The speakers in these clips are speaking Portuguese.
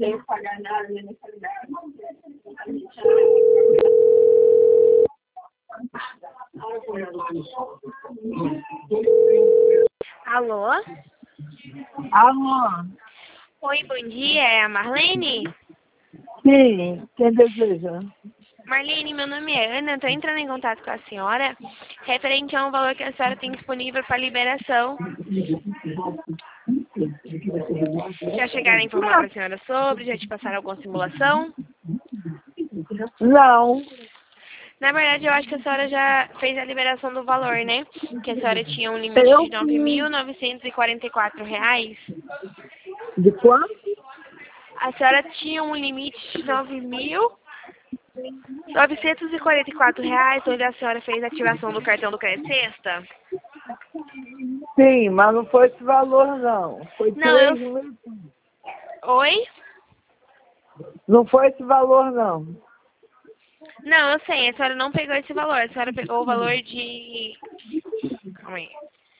tenho que pagar nada de mensalidade. Alô? Alô? Oi, bom dia, é a Marlene? Sim, quem deseja? Marlene, meu nome é Ana, estou entrando em contato com a senhora referente a um valor que a senhora tem disponível para liberação. Já chegaram a informar para a senhora sobre? Já te passaram alguma simulação? Não. Na verdade, eu acho que a senhora já fez a liberação do valor, né? Que a senhora tinha um limite Eu de R$ 9.944. De quanto? A senhora tinha um limite de R$ 9.944, onde a senhora fez a ativação do cartão do Crédito Sexta? Sim, mas não foi esse valor, não. Foi Não, 3 mil. Oi? Não foi esse valor, não. Não, eu sei, a senhora não pegou esse valor, a senhora pegou o valor de... Calma aí.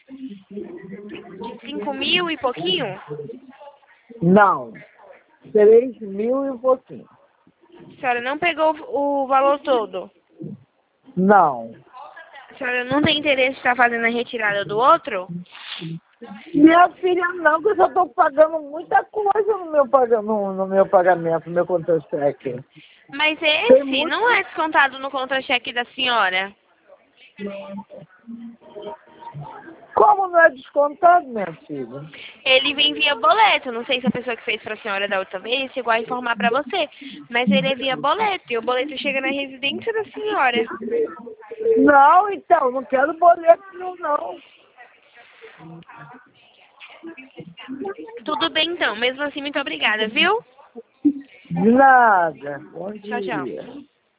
De 5.000 e pouquinho? Não. 3 mil e um pouquinho. A senhora não pegou o valor todo? Não. A senhora não tem interesse em estar fazendo a retirada do outro? Minha filha, não, que eu já estou pagando muita coisa no meu pagamento, no meu contra-cheque. Mas Tem esse muito. não é descontado no contra-cheque da senhora. Como não é descontado, minha filha? Ele vem via boleto. Não sei se a pessoa que fez pra senhora da outra vez chegou a informar pra você. Mas ele é via boleto. E o boleto chega na residência da senhora. Não, então, não quero boleto nenhum, não. Tudo bem então. Mesmo assim, muito obrigada, viu? De nada. Bom Tchau, dia. tchau.